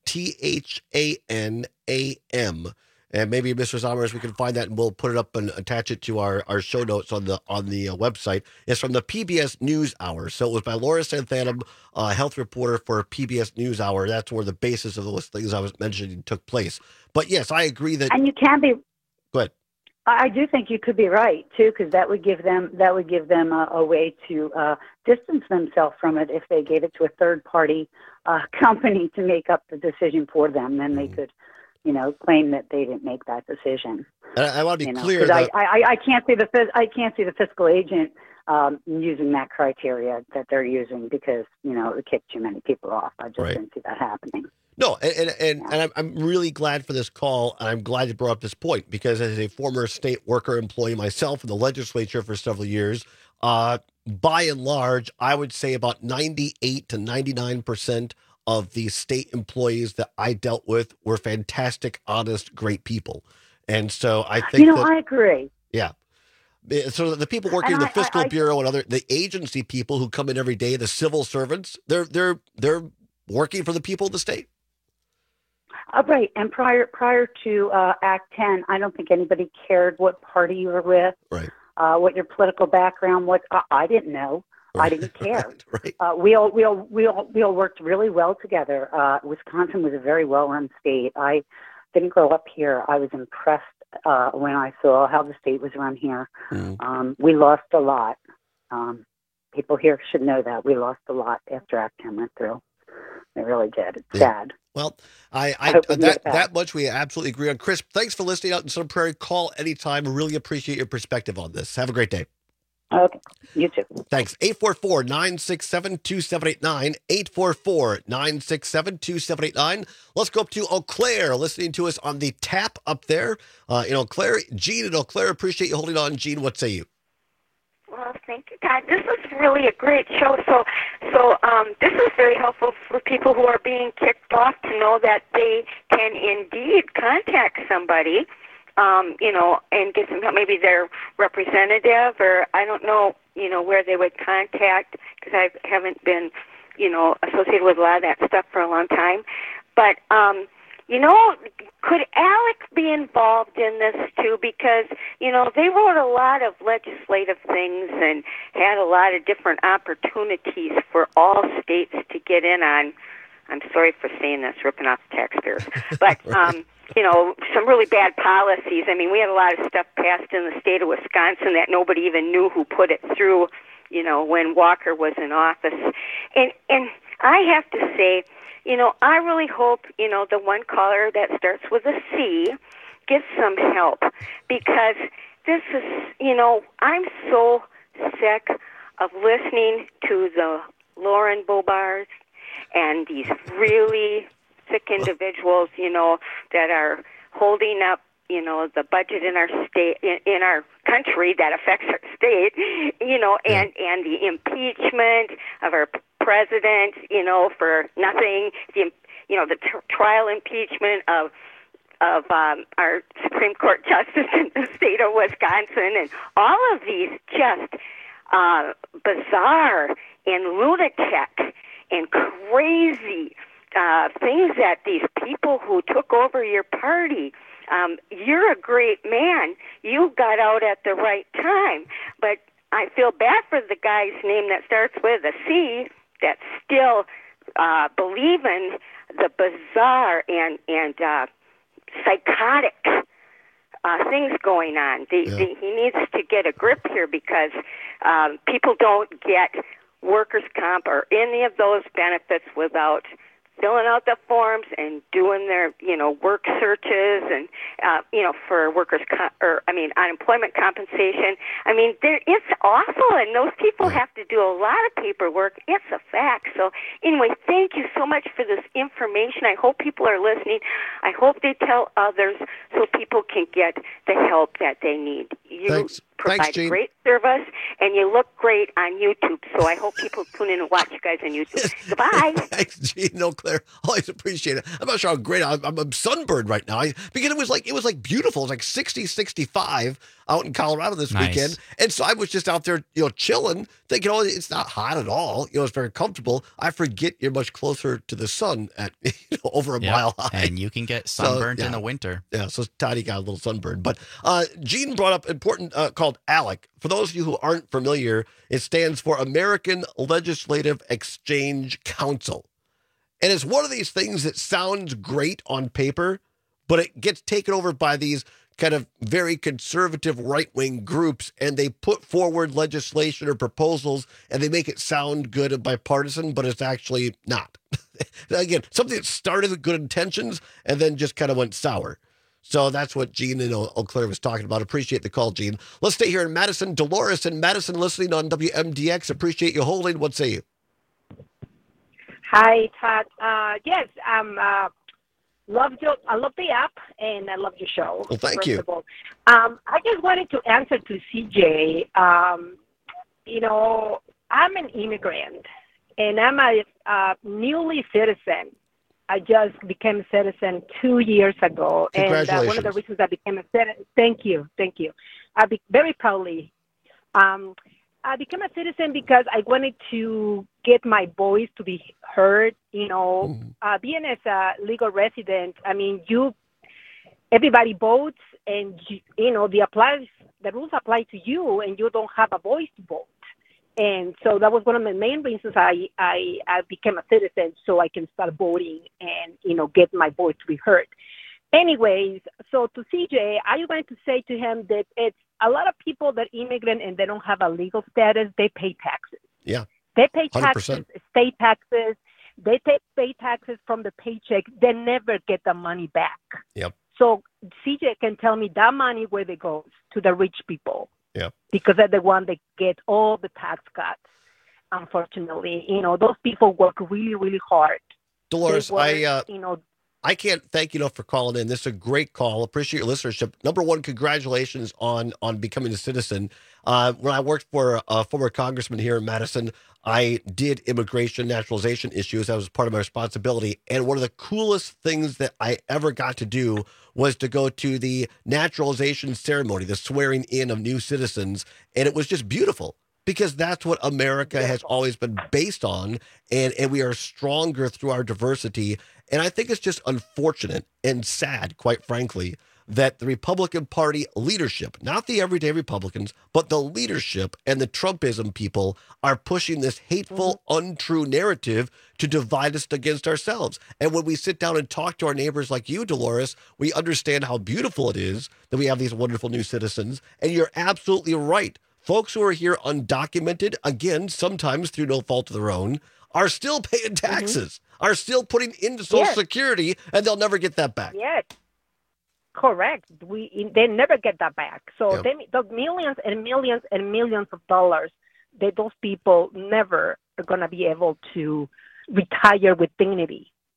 And maybe, Mr. Zommers, we can find that and we'll put it up and attach it to our show notes on the website. It's from the PBS NewsHour. So it was by Laura Santhanam, health reporter for PBS NewsHour. That's where the basis of those things I was mentioning took place. But yes, I agree that. And you can be. Go ahead. I do think you could be right too, because that would give them a way to distance themselves from it. If they gave it to a third party company to make up the decision for them, then they could, claim that they didn't make that decision. And I want to be clear that I can't see the fiscal agent using that criteria that they're using because it would kick too many people off. I just didn't see that happening. No, and I'm really glad for this call, and I'm glad you brought up this point, because as a former state worker employee myself in the legislature for several years, by and large, I would say about 98 to 99% of the state employees that I dealt with were fantastic, honest, great people. And so I think I agree. Yeah. So the people working in the fiscal bureau and the agency people who come in every day, the civil servants, they're working for the people of the state. Right, and prior to Act 10, I don't think anybody cared what party you were with, right? What your political background was. I didn't know. Right. I didn't care. Right. We all worked really well together. Wisconsin was a very well-run state. I didn't grow up here. I was impressed when I saw how the state was run here. We lost a lot. People here should know that we lost a lot after Act 10 went through. They really did. It's sad. Well, that much we absolutely agree on. Chris, thanks for listening out in Sun Prairie. Call anytime. Really appreciate your perspective on this. Have a great day. Okay. You too. Thanks. 844-967-2789. 844-967-2789. Let's go up to Eau Claire, listening to us on the tap up there in Eau Claire. Gene in Eau Claire, appreciate you holding on. Gene, what say you? Well, thank you, guys. This was really a great show. So this is very helpful for people who are being kicked off to know that they can indeed contact somebody, and get some help. Maybe their representative, or I don't know, where they would contact, because I haven't been, associated with a lot of that stuff for a long time. But could ALEC be involved in this too? Because, they wrote a lot of legislative things and had a lot of different opportunities for all states to get in on. I'm sorry for saying this, ripping off the taxpayers. But, some really bad policies. I mean, we had a lot of stuff passed in the state of Wisconsin that nobody even knew who put it through, when Walker was in office. And I have to say, I really hope, the one caller that starts with a C gets some help, because this is, I'm so sick of listening to the Lauren Bobars and these really toxic individuals, that are holding up, the budget in our state, in our country that affects our state, and the impeachment of our president, for nothing, the trial impeachment of our Supreme Court justice in the state of Wisconsin, and all of these just bizarre and lunatic and crazy things that these people who took over your party. You're a great man. You got out at the right time. But I feel bad for the guy's name that starts with a C that's still believing the bizarre and psychotic things going on. He needs to get a grip here, because people don't get workers' comp or any of those benefits without filling out the forms and doing their, work searches and, for unemployment compensation. It's awful, and those people have to do a lot of paperwork. It's a fact. So anyway, thank you so much for this information. I hope people are listening. I hope they tell others so people can get the help that they need. You provide great service, and you look great on YouTube. So I hope people tune in and watch you guys on YouTube. Goodbye. Thanks, Gene. Eau Claire. Always appreciate it. I'm not sure how great I'm sunburned right now. Because it was like beautiful. It was like 60, 65 out in Colorado this weekend. And so I was just out there, chilling, thinking, it's not hot at all. It's very comfortable. I forget you're much closer to the sun at over a mile high. And you can get sunburned in the winter. Yeah, so Toddy got a little sunburned. But Gene brought up important called ALEC. For those of you who aren't familiar, it stands for American Legislative Exchange Council. And it's one of these things that sounds great on paper, but it gets taken over by these kind of very conservative right-wing groups, and they put forward legislation or proposals, and they make it sound good and bipartisan, but it's actually not. Again, something that started with good intentions and then just kind of went sour. So that's what Gene and Eau Claire was talking about. Appreciate the call, Gene. Let's stay here in Madison. Dolores in Madison listening on WMDX. Appreciate you holding. What say you? Hi, Todd. Yes, I love the app, and I love your show. Well, thank you. Of all. I just wanted to answer to CJ. I'm an immigrant, and I'm a newly citizen. I just became a citizen 2 years ago. Congratulations. And one of the reasons I became a citizen, thank you. Very proudly. I became a citizen because I wanted to get my voice to be heard. Being as a legal resident, everybody votes, and the rules apply to you, and you don't have a voice to vote. And so that was one of the main reasons I became a citizen, so I can start voting and get my voice to be heard. Anyways, so to CJ, I wanted to say to him that it's a lot of people that immigrant and they don't have a legal status, they pay taxes. Yeah. They pay taxes, 100%. State taxes. They pay taxes from the paycheck. They never get the money back. Yep. So CJ can tell me that money where it goes to the rich people. Yep. Because they're the one that get all the tax cuts. Unfortunately, those people work really, really hard. Dolores, I can't thank you enough for calling in. This is a great call. Appreciate your listenership. Number one, congratulations on becoming a citizen. When I worked for a former congressman here in Madison, I did immigration naturalization issues. That was part of my responsibility. And one of the coolest things that I ever got to do was to go to the naturalization ceremony, the swearing in of new citizens. And it was just beautiful, because that's what America has always been based on, and we are stronger through our diversity. And I think it's just unfortunate and sad, quite frankly, that the Republican Party leadership, not the everyday Republicans, but the leadership and the Trumpism people are pushing this hateful, untrue narrative to divide us against ourselves. And when we sit down and talk to our neighbors like you, Dolores, we understand how beautiful it is that we have these wonderful new citizens. And you're absolutely right. Folks who are here undocumented, again, sometimes through no fault of their own, are still paying taxes, are still putting into Social Security, and they'll never get that back. Yes, correct. They never get that back. So the millions and millions and millions of dollars that those people never are going to be able to retire with dignity.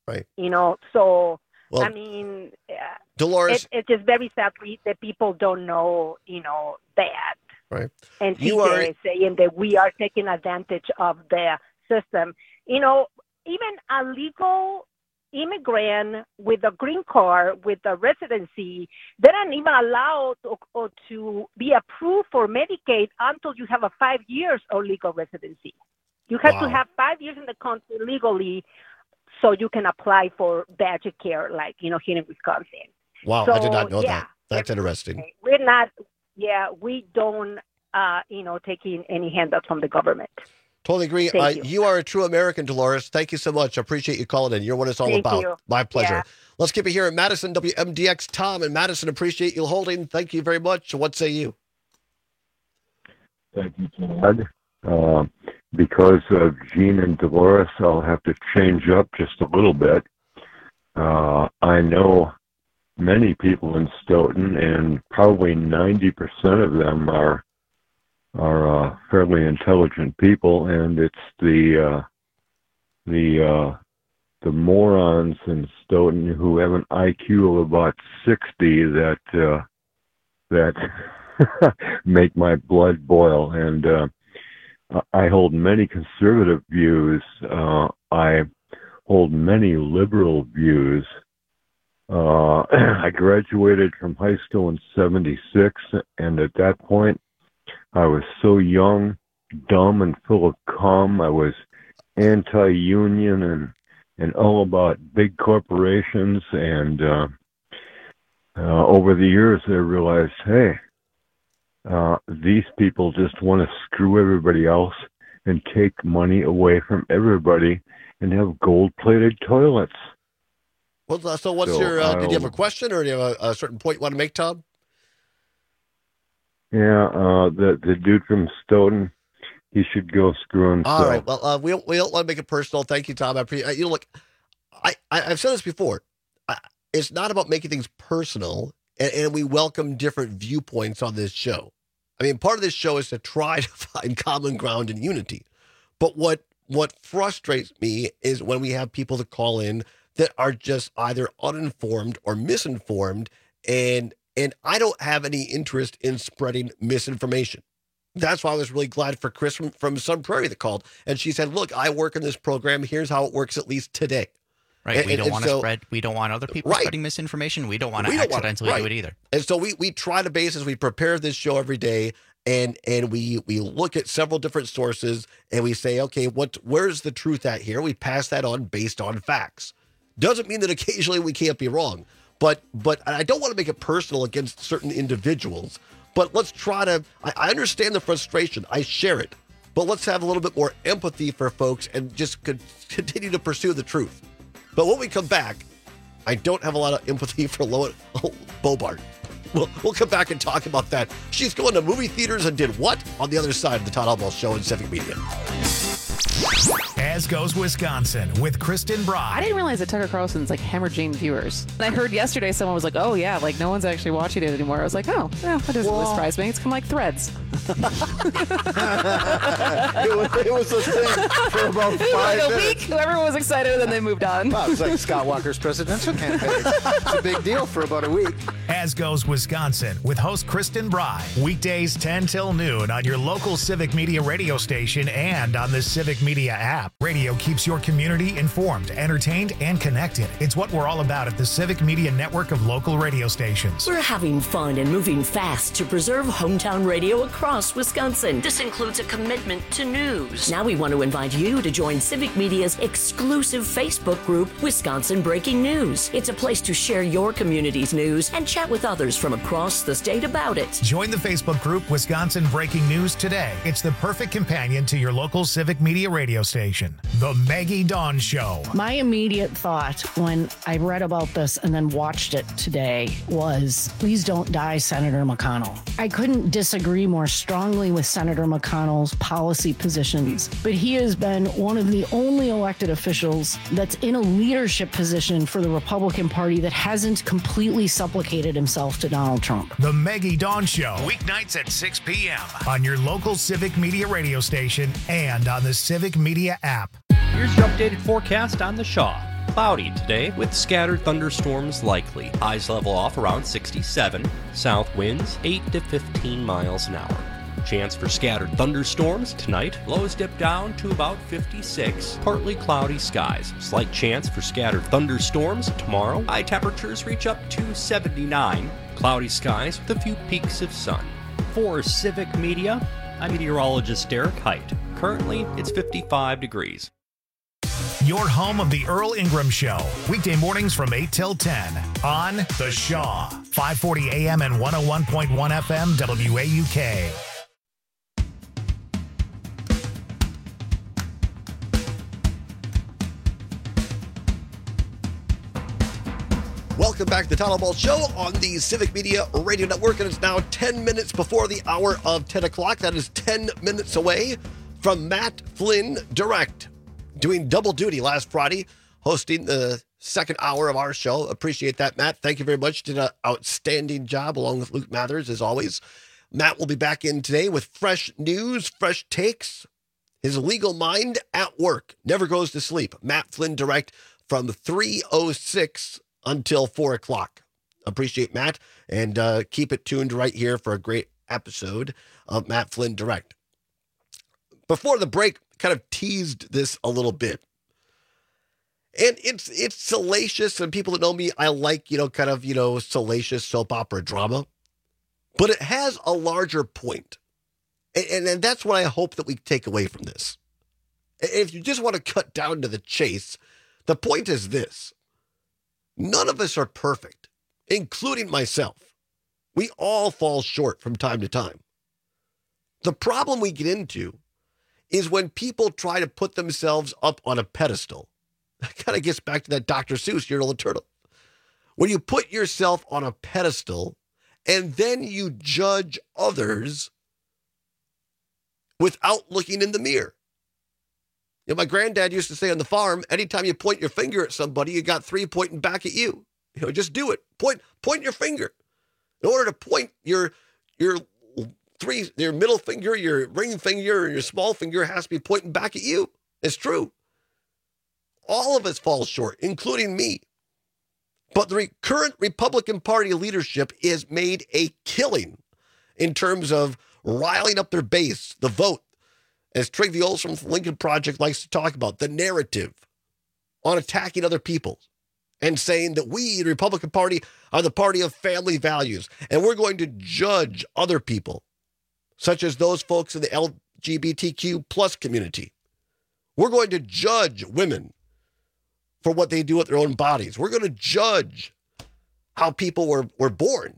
Right. So, well, I mean, Dolores, it's just very sad that people don't know, that. Right. And TJ is saying that we are taking advantage of the system. Even a legal immigrant with a green card, with a residency, they aren't even allowed to be approved for Medicaid until you have a 5 years of legal residency. You have to have 5 years in the country legally so you can apply for Badger Care, like, here in Wisconsin. Wow, so, I did not know that. That's interesting. We're not, we don't, taking any handouts from the government. Totally agree. You are a true American, Dolores. Thank you so much. I appreciate you calling in. You're what it's all about. You. My pleasure. Yeah. Let's keep it here at Madison, WMDX. Tom and Madison, appreciate you holding. Thank you very much. What say you? Thank you, Chad. Because of Gene and Dolores, I'll have to change up just a little bit. I know many people in Stoughton, and probably 90% of them are fairly intelligent people, and it's the morons in Stoughton who have an IQ of about 60 that make my blood boil. And I hold many conservative views. I hold many liberal views. I graduated from high school in '76, and at that point, I was so young, dumb, and full of cum. I was anti-union and all about big corporations. And over the years, I realized, hey, these people just want to screw everybody else and take money away from everybody and have gold-plated toilets. Well, so what's your? Did you have a question, or do you have a certain point you want to make, Tom? Yeah, the dude from Stoughton, he should go screw himself. All right. Well, we don't want to make it personal. Thank you, Tom. I appreciate. Look, I've said this before. It's not about making things personal, and we welcome different viewpoints on this show. I mean, part of this show is to try to find common ground and unity. But what frustrates me is when we have people that call in that are just either uninformed or misinformed, and I don't have any interest in spreading misinformation. That's why I was really glad for Chris from Sun Prairie that called, and she said, "Look, I work in this program. Here's how it works, at least today." Right. We don't want to spread. We don't want other people spreading misinformation. We don't want to accidentally do it either. And so we try to we prepare this show every day, and we look at several different sources, and we say, okay, where's the truth at here? We pass that on based on facts. Doesn't mean that occasionally we can't be wrong, but I don't want to make it personal against certain individuals. But let's try to. I understand the frustration. I share it, but let's have a little bit more empathy for folks and just continue to pursue the truth. But when we come back, I don't have a lot of empathy for Bobart. We'll come back and talk about that. She's going to movie theaters and did what on the other side of the Todd Albaugh Show in Civic Media. As Goes Wisconsin with Kristen Bride. I didn't realize that Tucker Carlson's like hemorrhaging viewers. And I heard yesterday someone was like, oh yeah, like no one's actually watching it anymore. I was like, oh, yeah, that doesn't really surprise me. It's kind of like Threads. it was a thing for about 5 like minutes. Week, everyone was excited and then they moved on. Well, it was like Scott Walker's presidential campaign. It's a big deal for about a week. As Goes Wisconsin with host Kristen Bride. Weekdays 10 till noon on your local Civic Media radio station and on the Civic Media app. Radio keeps your community informed, entertained, and connected. It's what we're all about at the Civic Media network of local radio stations. We're having fun and moving fast to preserve hometown radio across Wisconsin. This includes a commitment to news. Now we want to invite you to join Civic Media's exclusive Facebook group, Wisconsin Breaking News. It's a place to share your community's news and chat with others from across the state about it. Join the Facebook group Wisconsin Breaking News today. It's the perfect companion to your local Civic Media radio station. The Maggie Dawn Show. My immediate thought when I read about this and then watched it today was, please don't die, Senator McConnell. I couldn't disagree more strongly with Senator McConnell's policy positions, but he has been one of the only elected officials that's in a leadership position for the Republican Party that hasn't completely supplicated himself to Donald Trump. The Maggie Dawn Show, weeknights at 6 p.m. on your local Civic Media radio station and on the Civic Media app. Here's your updated forecast on the Shaw. cloudy today with scattered thunderstorms likely. Highs level off around 67. South winds 8 to 15 miles an hour. Chance for scattered thunderstorms tonight. Lows dip down to about 56. Partly cloudy skies. Slight chance for scattered thunderstorms tomorrow. High temperatures reach up to 79. Cloudy skies with a few peaks of sun. For Civic Media, I'm meteorologist Derek Height. Currently, it's 55 degrees. Your home of the Earl Ingram Show. Weekday mornings from 8 till 10 on The Shaw. 540 AM and 101.1 FM WAUK. Welcome back to the Town Hall Show on the Civic Media Radio Network, and it's now 10 minutes before the hour of 10 o'clock. That is 10 minutes away from Matt Flynn Direct, doing double duty last Friday, hosting the second hour of our show. Appreciate that, Matt. Thank you very much. Did an outstanding job along with Luke Mathers, as always. Matt will be back in today with fresh news, fresh takes. His legal mind at work never goes to sleep. Matt Flynn Direct from 3:06 until 4 o'clock. Appreciate Matt, and keep it tuned right here for a great episode of Matt Flynn Direct. Before the break, kind of teased this a little bit. And it's salacious, and people that know me, I like, salacious soap opera drama. But it has a larger point. And that's what I hope that we take away from this. If you just want to cut down to the chase, the point is this. None of us are perfect, including myself. We all fall short from time to time. The problem we get into is when people try to put themselves up on a pedestal. That kind of gets back to that Dr. Seuss, Yertle the Turtle. When you put yourself on a pedestal and then you judge others without looking in the mirror. My granddad used to say on the farm, anytime you point your finger at somebody, you got three pointing back at you. Just do it. Point your finger. In order to point your middle finger, your ring finger, and your small finger has to be pointing back at you. It's true. All of us fall short, including me. But the current Republican Party leadership is made a killing in terms of riling up their base, the vote. As Trigg the Olson from the Lincoln Project likes to talk about, the narrative on attacking other people and saying that we, the Republican Party, are the party of family values, and we're going to judge other people, such as those folks in the LGBTQ plus community. We're going to judge women for what they do with their own bodies. We're going to judge how people were born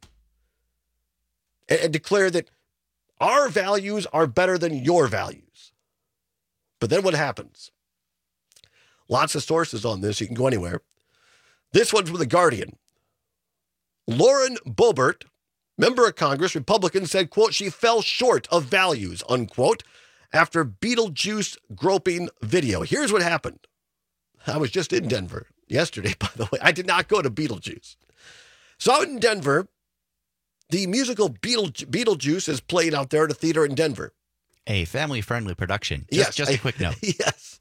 and declare that our values are better than your values. But then what happens? Lots of sources on this. You can go anywhere. This one's from The Guardian. Lauren Boebert, member of Congress, Republican, said, quote, she fell short of values, unquote, after Beetlejuice groping video. Here's what happened. I was just in Denver yesterday, by the way. I did not go to Beetlejuice. So out in Denver, the musical Beetlejuice is played out there at a theater in Denver. A family-friendly production. Just a quick note. Yes.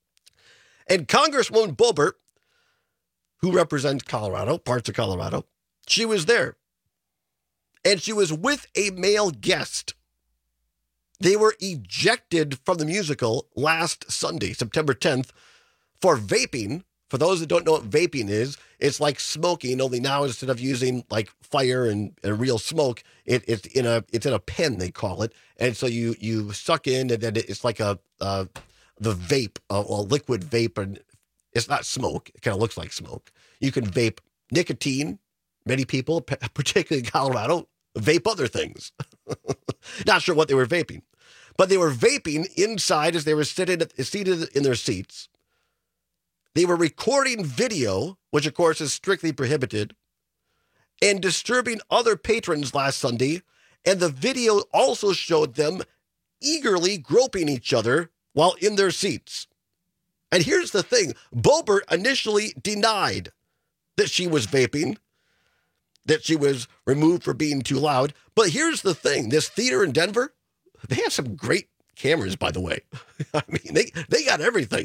And Congresswoman Boebert, who represents Colorado, parts of Colorado, she was there. And she was with a male guest. They were ejected from the musical last Sunday, September 10th, for vaping. For those that don't know what vaping is, it's like smoking, only now instead of using like fire and real smoke, it's in a pen, they call it. And so you suck in, and then it's like the vape, a liquid vape, and it's not smoke. It kind of looks like smoke. You can vape nicotine. Many people, particularly in Colorado, vape other things. Not sure what they were vaping, but they were vaping inside as they were seated in their seats. They were recording video, which of course is strictly prohibited, and disturbing other patrons last Sunday. And the video also showed them eagerly groping each other while in their seats. And here's the thing. Boebert initially denied that she was vaping, that she was removed for being too loud. But here's the thing. This theater in Denver, they have some great cameras, by the way. I mean, they got everything.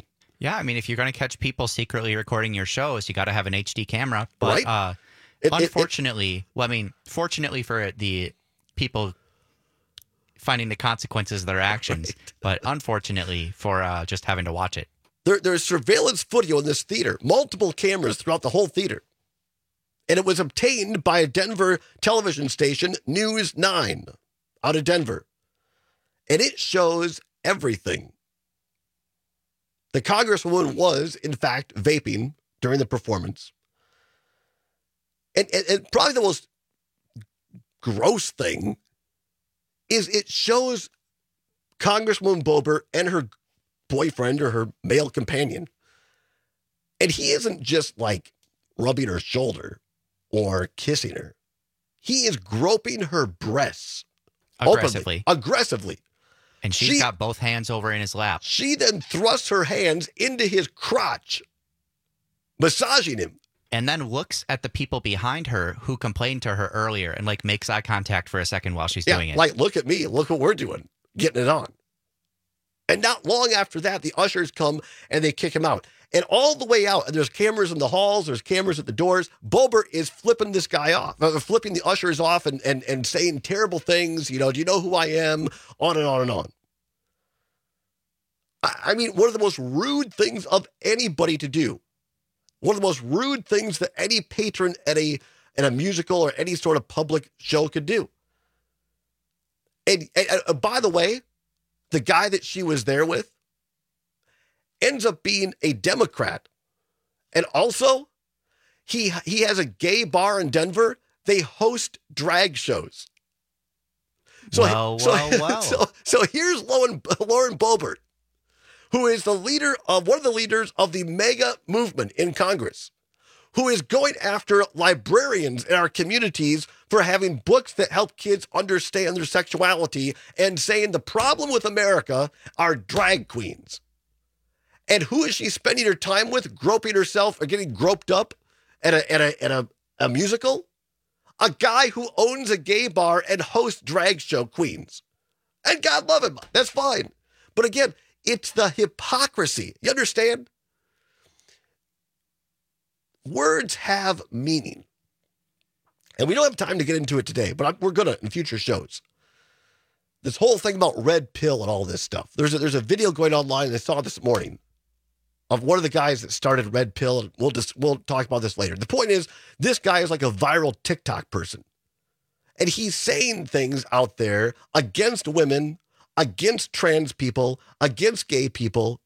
Yeah, I mean, if you're going to catch people secretly recording your shows, you got to have an HD camera. But Right. unfortunately, fortunately for the people finding the consequences of their actions, but unfortunately for just having to watch it. There's surveillance footage in this theater, multiple cameras throughout the whole theater. And it was obtained by a Denver television station, News 9, out of Denver. And it shows everything. The Congresswoman was, in fact, vaping during the performance. And probably the most gross thing is it shows Congresswoman Boebert and her boyfriend or her male companion. And he isn't just like rubbing her shoulder or kissing her. He is groping her breasts. Aggressively. Aggressively. And she's got both hands over in his lap. She then thrusts her hands into his crotch, massaging him. And then looks at the people behind her who complained to her earlier and like makes eye contact for a second while she's doing it. Like, look at me. Look what we're doing. Getting it on. And not long after that, the ushers come and they kick him out. And all the way out, and there's cameras in the halls, there's cameras at the doors. Boebert is flipping this guy off, flipping the ushers off and saying terrible things. You know, do you know who I am? On and on and on. I mean, one of the most rude things of anybody to do. One of the most rude things that any patron at a musical or any sort of public show could do. And by the way, the guy that she was there with ends up being a Democrat. And also, he has a gay bar in Denver. They host drag shows. So here's Lauren Boebert, who is one of the leaders of the MAGA movement in Congress, who is going after librarians in our communities for having books that help kids understand their sexuality and saying the problem with America are drag queens. And who is she spending her time with, groping herself or getting groped up at a musical? A guy who owns a gay bar and hosts drag show queens. And God love him. That's fine. But again, it's the hypocrisy. You understand? Words have meaning. And we don't have time to get into it today, but we're going to in future shows. This whole thing about red pill and all this stuff. There's a video going online I saw this morning of one of the guys that started Red Pill, and we'll talk about this later. The point is, this guy is like a viral TikTok person. And he's saying things out there against women, against trans people, against gay people.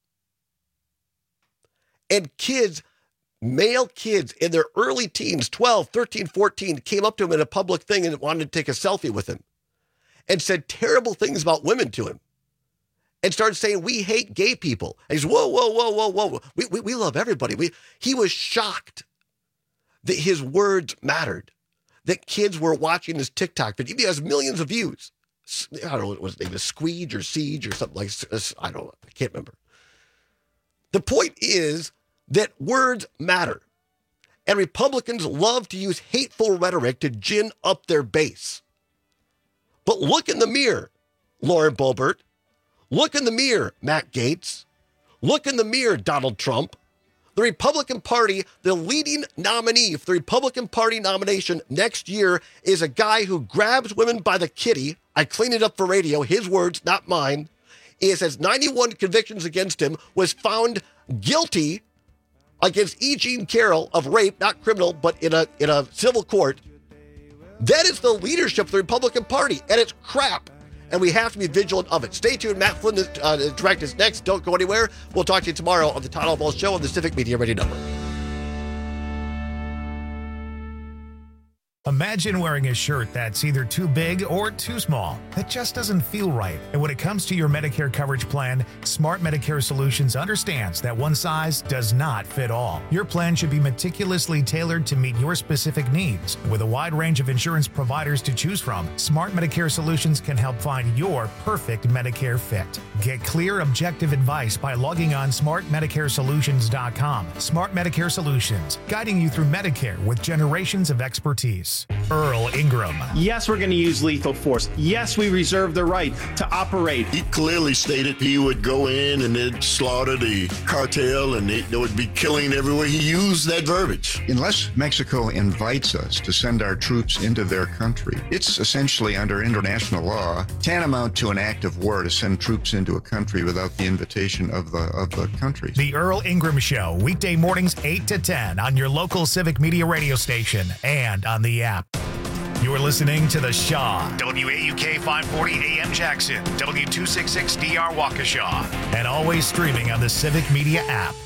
And kids, male kids in their early teens, 12, 13, 14, came up to him in a public thing and wanted to take a selfie with him and said terrible things about women to him and started saying, we hate gay people. And he's, whoa. We love everybody. He was shocked that his words mattered, that kids were watching his TikTok video. He has millions of views. I don't know what his name is, Squeege or Siege or something like this. I don't know. I can't remember. The point is that words matter. And Republicans love to use hateful rhetoric to gin up their base. But look in the mirror, Lauren Boebert. Look in the mirror, Matt Gaetz. Look in the mirror, Donald Trump. The Republican Party, the leading nominee for the Republican Party nomination next year is a guy who grabs women by the kitty. I cleaned it up for radio, his words, not mine. He has 91 convictions against him, was found guilty against E. Jean Carroll of rape, not criminal, but in a civil court. That is the leadership of the Republican Party, and it's crap. And we have to be vigilant of it. Stay tuned. Matt Flynn, the direct is next. Don't go anywhere. We'll talk to you tomorrow on the Todd All Balls Show on the Civic Media Radio Network. Imagine wearing a shirt that's either too big or too small. That just doesn't feel right. And when it comes to your Medicare coverage plan, Smart Medicare Solutions understands that one size does not fit all. Your plan should be meticulously tailored to meet your specific needs. With a wide range of insurance providers to choose from, Smart Medicare Solutions can help find your perfect Medicare fit. Get clear, objective advice by logging on smartmedicaresolutions.com. Smart Medicare Solutions, guiding you through Medicare with generations of expertise. Here's Earl Ingram. Yes, we're going to use lethal force. Yes, we reserve the right to operate. He clearly stated he would go in and they'd slaughter the cartel and they would be killing everywhere. He used that verbiage. Unless Mexico invites us to send our troops into their country, it's essentially under international law tantamount to an act of war to send troops into a country without the invitation of the country. The Earl Ingram Show, weekday mornings 8 to 10 on your local Civic Media radio station and on the app. You're listening to The Shaw, WAUK 540 AM Jackson, W266DR Waukesha, and always streaming on the Civic Media app.